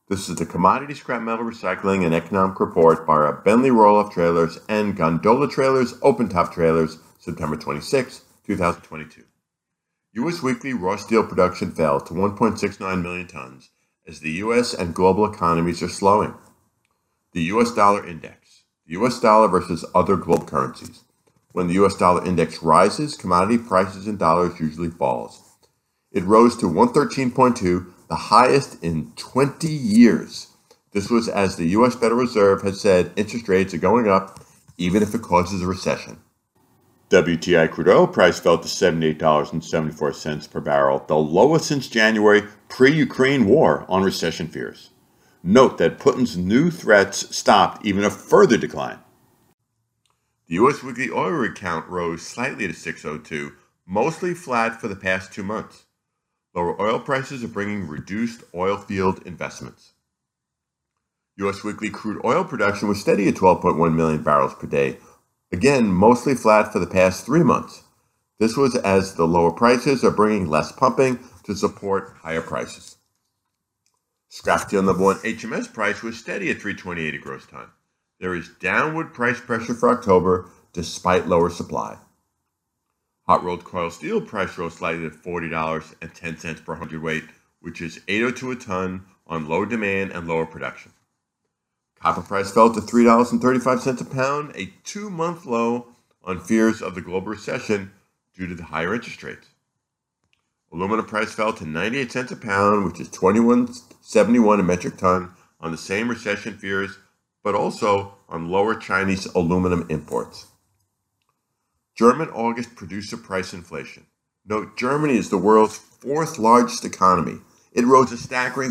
This is the Commodity Scrap Metal Recycling and Economic Report by our Bentley Roll-Off Trailers and Gondola Trailers Open Top Trailers, September 26, 2022. U.S. weekly raw steel production fell to 1.69 million tons as the U.S. and global economies are slowing. The U.S. dollar index, the U.S. dollar versus other global currencies. When the U.S. dollar index rises, commodity prices in dollars usually falls. It rose to 113.2, the highest in 20 years. This was as the U.S. Federal Reserve had said interest rates are going up even if it causes a recession. WTI crude oil price fell to $78.74 per barrel, the lowest since January pre-Ukraine war on recession fears. Note that Putin's new threats stopped even a further decline. The U.S. weekly oil rig count rose slightly to 602, mostly flat for the past 2 months. Lower oil prices are bringing reduced oil field investments. U.S. weekly crude oil production was steady at 12.1 million barrels per day, again mostly flat for the past 3 months. This was as the lower prices are bringing less pumping to support higher prices. Scrap steel number 1 HMS price was steady at $328 a gross ton. There is downward price pressure for October despite lower supply. Hot rolled coil steel price rose slightly to $40.10 per hundredweight, which is $802 a ton on low demand and lower production. Copper price fell to $3.35 a pound, a 2-month low on fears of the global recession due to the higher interest rates. Aluminum price fell to 98 cents a pound, which is $21.71 a metric ton on the same recession fears, but also on lower Chinese aluminum imports. German August producer price inflation. Note, Germany is the world's 4th largest economy. It rose a staggering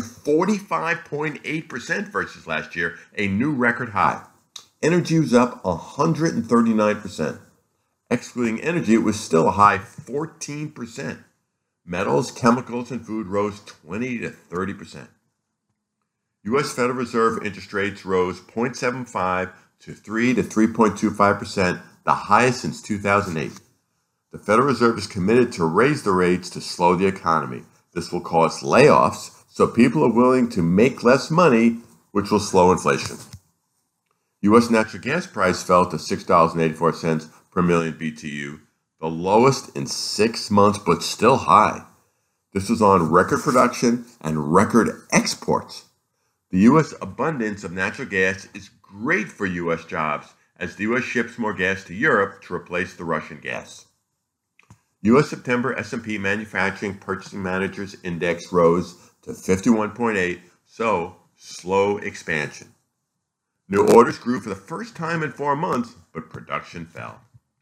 45.8% versus last year, a new record high. Energy was up 139%. Excluding energy, it was still a high 14%. Metals, chemicals, and food rose 20 to 30%. U.S. Federal Reserve interest rates rose 0.75 to 3 to 3.25%, the highest since 2008. The Federal Reserve is committed to raise the rates to slow the economy. This will cause layoffs, so people are willing to make less money, which will slow inflation. U.S. natural gas price fell to $6.84 per million BTU, the lowest in 6 months, but still high. This was on record production and record exports. The U.S. abundance of natural gas is great for U.S. jobs as the U.S. ships more gas to Europe to replace the Russian gas. U.S. September S&P Manufacturing Purchasing Managers Index rose to 51.8, so slow expansion. New orders grew for the first time in 4 months, but production fell.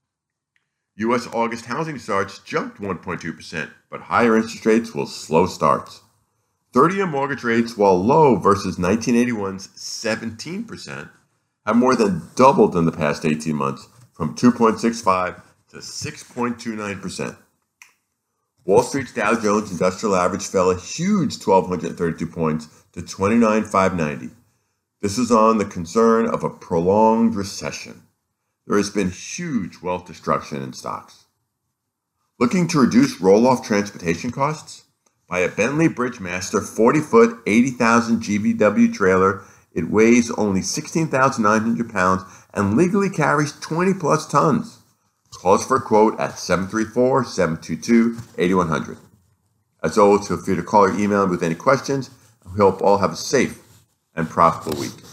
U.S. August housing starts jumped 1.2%, but higher interest rates will slow starts. 30-year mortgage rates, while low versus 1981's 17%, have more than doubled in the past 18 months, from 2.65 to 6.29%. Wall Street's Dow Jones Industrial Average fell a huge 1,232 points to 29,590. This is on the concern of a prolonged recession. There has been huge wealth destruction in stocks. Looking to reduce roll-off transportation costs? Buy a Bentley Bridgemaster 40-foot, 80,000 GVW trailer. It weighs only 16,900 pounds and legally carries 20-plus tons. Call us for a quote at 734-722-8100. As always, feel free to call or email me with any questions. We hope all have a safe and profitable week.